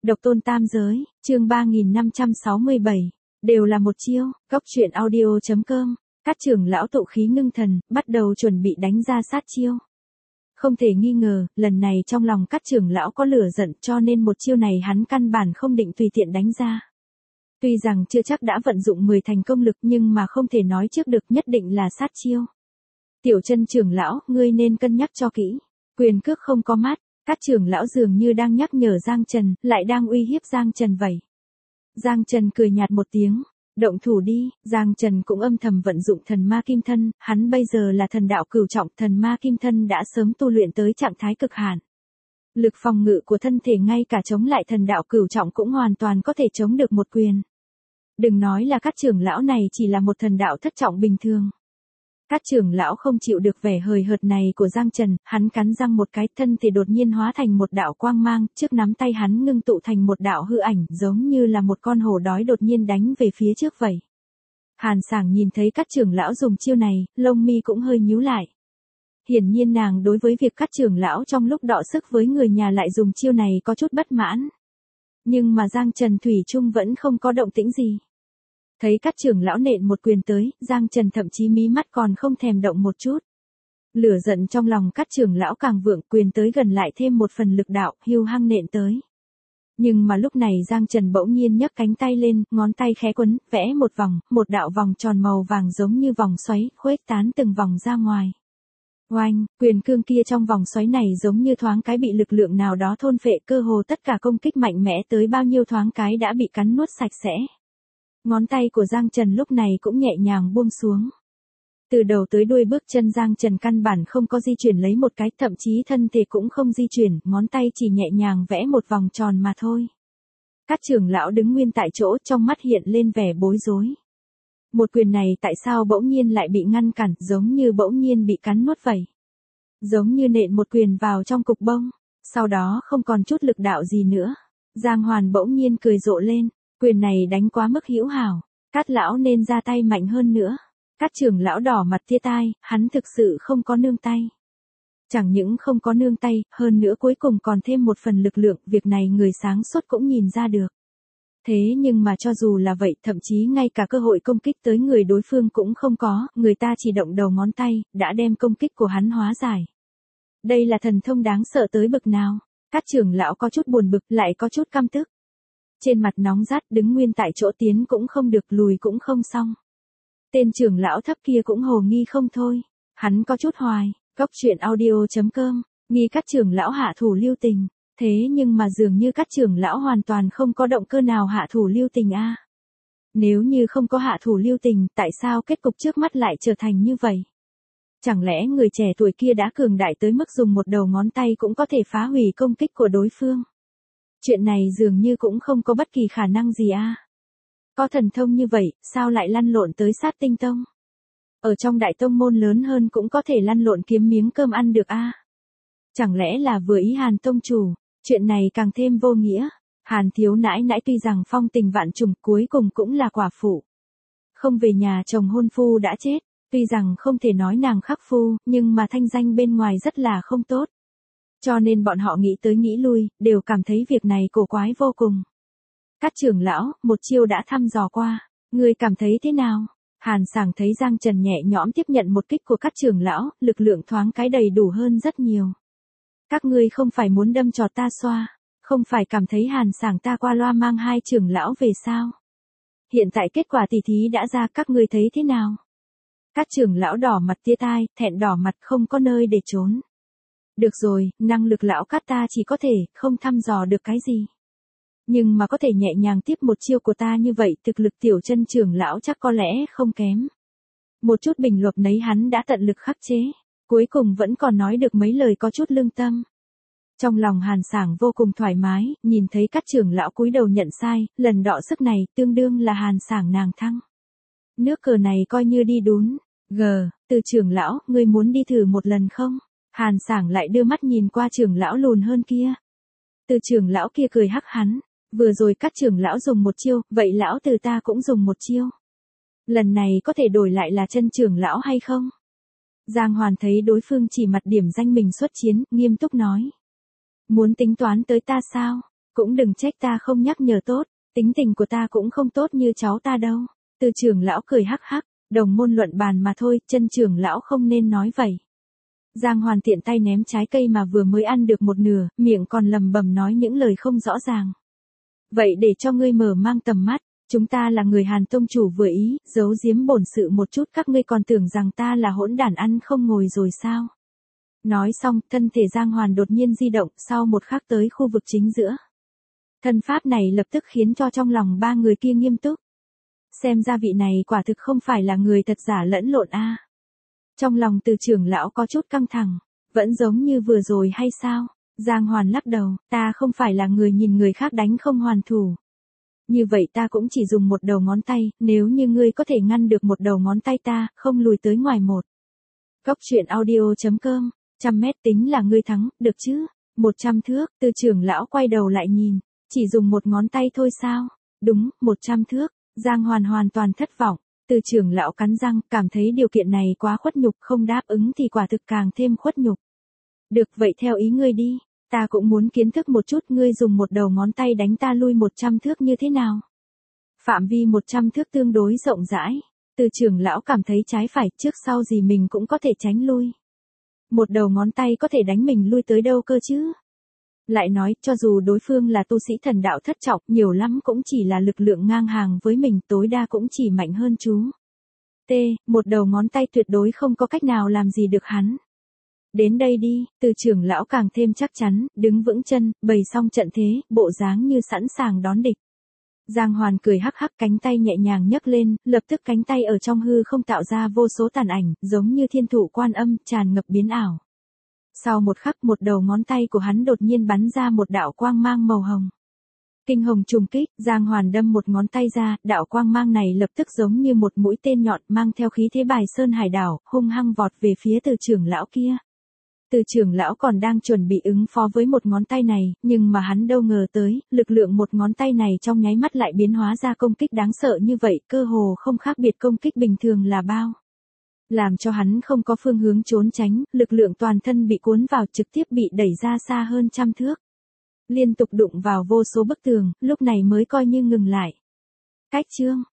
Độc tôn tam giới, chương 3567, đều là một chiêu, góc truyện audio.com, các trưởng lão tụ khí ngưng thần, bắt đầu chuẩn bị đánh ra sát chiêu. Không thể nghi ngờ, lần này trong lòng các trưởng lão có lửa giận cho nên một chiêu này hắn căn bản không định tùy tiện đánh ra. Tuy rằng chưa chắc đã vận dụng 10 thành công lực nhưng mà không thể nói trước được nhất định là sát chiêu. Tiểu Chân trưởng lão, ngươi nên cân nhắc cho kỹ, quyền cước không có mắt. Các trưởng lão dường như đang nhắc nhở Giang Trần, lại đang uy hiếp Giang Trần vậy. Giang Trần cười nhạt một tiếng, động thủ đi. Giang Trần cũng âm thầm vận dụng thần ma kim thân, hắn bây giờ là thần đạo cửu trọng, thần ma kim thân đã sớm tu luyện tới trạng thái cực hạn. Lực phòng ngự của thân thể ngay cả chống lại thần đạo cửu trọng cũng hoàn toàn có thể chống được một quyền. Đừng nói là các trưởng lão này chỉ là một thần đạo thất trọng bình thường. Các trưởng lão không chịu được vẻ hời hợt này của Giang Trần, hắn cắn răng một cái, thân thể đột nhiên hóa thành một đạo quang mang, trước nắm tay hắn ngưng tụ thành một đạo hư ảnh, giống như là một con hổ đói đột nhiên đánh về phía trước vậy. Hàn Sảng nhìn thấy các trưởng lão dùng chiêu này, lông mi cũng hơi nhíu lại. Hiển nhiên nàng đối với việc các trưởng lão trong lúc đọ sức với người nhà lại dùng chiêu này có chút bất mãn. Nhưng mà Giang Trần thủy chung vẫn không có động tĩnh gì. Thấy các trưởng lão nện một quyền tới, Giang Trần thậm chí mí mắt còn không thèm động một chút. Lửa giận trong lòng các trưởng lão càng vượng, quyền tới gần lại thêm một phần lực đạo, hưu hăng nện tới. Nhưng mà lúc này Giang Trần bỗng nhiên nhấc cánh tay lên, ngón tay khẽ quấn, vẽ một vòng, một đạo vòng tròn màu vàng giống như vòng xoáy, khuếch tán từng vòng ra ngoài. Oanh, quyền cương kia trong vòng xoáy này giống như thoáng cái bị lực lượng nào đó thôn phệ, cơ hồ tất cả công kích mạnh mẽ tới bao nhiêu thoáng cái đã bị cắn nuốt sạch sẽ. Ngón tay của Giang Trần lúc này cũng nhẹ nhàng buông xuống. Từ đầu tới đuôi bước chân Giang Trần căn bản không có di chuyển lấy một cái, thậm chí thân thể cũng không di chuyển, ngón tay chỉ nhẹ nhàng vẽ một vòng tròn mà thôi. Các trưởng lão đứng nguyên tại chỗ, trong mắt hiện lên vẻ bối rối. Một quyền này tại sao bỗng nhiên lại bị ngăn cản, giống như bỗng nhiên bị cắn nuốt vậy. Giống như nện một quyền vào trong cục bông, sau đó không còn chút lực đạo gì nữa. Giang Hoàn bỗng nhiên cười rộ lên. Quyền này đánh quá mức hữu hảo, Cát lão nên ra tay mạnh hơn nữa. Các trưởng lão đỏ mặt tia tai, hắn thực sự không có nương tay. Chẳng những không có nương tay, hơn nữa cuối cùng còn thêm một phần lực lượng, việc này người sáng suốt cũng nhìn ra được. Thế nhưng mà cho dù là vậy, thậm chí ngay cả cơ hội công kích tới người đối phương cũng không có, người ta chỉ động đầu ngón tay, đã đem công kích của hắn hóa giải. Đây là thần thông đáng sợ tới bực nào, các trưởng lão có chút buồn bực, lại có chút căm tức. Trên mặt nóng rát, đứng nguyên tại chỗ, tiến cũng không được, lùi cũng không xong. Tên trưởng lão thấp kia cũng hồ nghi không thôi. Hắn có chút hoài, góc truyện audio.com, nghi các trưởng lão hạ thủ lưu tình. Thế nhưng mà dường như các trưởng lão hoàn toàn không có động cơ nào hạ thủ lưu tình a. Nếu như không có hạ thủ lưu tình, tại sao kết cục trước mắt lại trở thành như vậy? Chẳng lẽ người trẻ tuổi kia đã cường đại tới mức dùng một đầu ngón tay cũng có thể phá hủy công kích của đối phương? Chuyện này dường như cũng không có bất kỳ khả năng gì a. Có thần thông như vậy, sao lại lăn lộn tới Sát Tinh Tông? Ở trong đại tông môn lớn hơn cũng có thể lăn lộn kiếm miếng cơm ăn được a. Chẳng lẽ là vừa ý Hàn tông chủ? Chuyện này càng thêm vô nghĩa. Hàn thiếu nãi nãi tuy rằng phong tình vạn trùng, cuối cùng cũng là quả phụ. Không về nhà chồng hôn phu đã chết, tuy rằng không thể nói nàng khắc phu, nhưng mà thanh danh bên ngoài rất là không tốt. Cho nên bọn họ nghĩ tới nghĩ lui, đều cảm thấy việc này cổ quái vô cùng. Các trưởng lão, một chiêu đã thăm dò qua, ngươi cảm thấy thế nào? Hàn Sảng thấy Giang Trần nhẹ nhõm tiếp nhận một kích của các trưởng lão, lực lượng thoáng cái đầy đủ hơn rất nhiều. Các ngươi không phải muốn đâm trọt ta xoa, không phải cảm thấy Hàn Sảng ta qua loa mang hai trưởng lão về sao? Hiện tại kết quả tỉ thí đã ra, các ngươi thấy thế nào? Các trưởng lão đỏ mặt tia tai, thẹn đỏ mặt, không có nơi để trốn. Được rồi, năng lực lão Cát ta chỉ có thể, không thăm dò được cái gì. Nhưng mà có thể nhẹ nhàng tiếp một chiêu của ta như vậy, thực lực Tiểu Chân trưởng lão chắc có lẽ không kém. Một chút bình luận nấy hắn đã tận lực khắc chế, cuối cùng vẫn còn nói được mấy lời có chút lương tâm. Trong lòng Hàn Sảng vô cùng thoải mái, nhìn thấy các trưởng lão cúi đầu nhận sai, lần đọ sức này tương đương là Hàn Sảng nàng thăng. Nước cờ này coi như đi đún. Từ trưởng lão, ngươi muốn đi thử một lần không? Hàn Sảng lại đưa mắt nhìn qua trưởng lão lùn hơn kia. Từ trưởng lão kia cười hắc hắn, vừa rồi các trưởng lão dùng một chiêu, vậy lão từ ta cũng dùng một chiêu. Lần này có thể đổi lại là chân trưởng lão hay không? Giang Hoàn thấy đối phương chỉ mặt điểm danh mình xuất chiến, nghiêm túc nói. Muốn tính toán tới ta sao? Cũng đừng trách ta không nhắc nhở tốt, tính tình của ta cũng không tốt như cháu ta đâu. Từ trưởng lão cười hắc hắc, đồng môn luận bàn mà thôi, chân trưởng lão không nên nói vậy. Giang Hoàn tiện tay ném trái cây mà vừa mới ăn được một nửa, miệng còn lầm bầm nói những lời không rõ ràng. Vậy để cho ngươi mở mang tầm mắt, chúng ta là người Hàn tông chủ vừa ý, giấu giếm bổn sự một chút, các ngươi còn tưởng rằng ta là hỗn đản ăn không ngồi rồi sao? Nói xong, thân thể Giang Hoàn đột nhiên di động, sau một khắc tới khu vực chính giữa. Thân pháp này lập tức khiến cho trong lòng ba người kia nghiêm túc. Xem ra vị này quả thực không phải là người thật giả lẫn lộn a. Trong lòng Từ trưởng lão có chút căng thẳng, vẫn giống như vừa rồi hay sao? Giang Hoàn lắc đầu, ta không phải là người nhìn người khác đánh không hoàn thủ. Như vậy ta cũng chỉ dùng một đầu ngón tay, nếu như ngươi có thể ngăn được một đầu ngón tay ta, không lùi tới ngoài một. Cốc truyện audio.com, 100 mét tính là ngươi thắng, được chứ? 100 thước, Từ trưởng lão quay đầu lại nhìn, chỉ dùng một ngón tay thôi sao? Đúng, 100 thước, Giang Hoàn hoàn toàn thất vọng. Từ trưởng lão cắn răng, cảm thấy điều kiện này quá khuất nhục, không đáp ứng thì quả thực càng thêm khuất nhục. Được vậy theo ý ngươi đi, ta cũng muốn kiến thức một chút ngươi dùng một đầu ngón tay đánh ta lui 100 thước như thế nào. Phạm vi 100 thước tương đối rộng rãi, Từ trưởng lão cảm thấy trái phải trước sau gì mình cũng có thể tránh lui. Một đầu ngón tay có thể đánh mình lui tới đâu cơ chứ? Lại nói, cho dù đối phương là tu sĩ thần đạo thất trọng, nhiều lắm cũng chỉ là lực lượng ngang hàng với mình, tối đa cũng chỉ mạnh hơn chú. Một đầu ngón tay tuyệt đối không có cách nào làm gì được hắn. Đến đây đi, Từ trưởng lão càng thêm chắc chắn, đứng vững chân, bày xong trận thế, bộ dáng như sẵn sàng đón địch. Giang Hoàn cười hắc hắc, cánh tay nhẹ nhàng nhấc lên, lập tức cánh tay ở trong hư không tạo ra vô số tàn ảnh, giống như thiên thủ quan âm, tràn ngập biến ảo. Sau một khắc, một đầu ngón tay của hắn đột nhiên bắn ra một đạo quang mang màu hồng. Kinh hồng trùng kích, Giang Hoàn đâm một ngón tay ra, đạo quang mang này lập tức giống như một mũi tên nhọn mang theo khí thế bài sơn hải đảo, hung hăng vọt về phía Từ trưởng lão kia. Từ trưởng lão còn đang chuẩn bị ứng phó với một ngón tay này, nhưng mà hắn đâu ngờ tới, lực lượng một ngón tay này trong nháy mắt lại biến hóa ra công kích đáng sợ như vậy, cơ hồ không khác biệt công kích bình thường là bao. Làm cho hắn không có phương hướng trốn tránh, lực lượng toàn thân bị cuốn vào, trực tiếp bị đẩy ra xa hơn 100 thước. Liên tục đụng vào vô số bức tường, lúc này mới coi như ngừng lại. Cách chương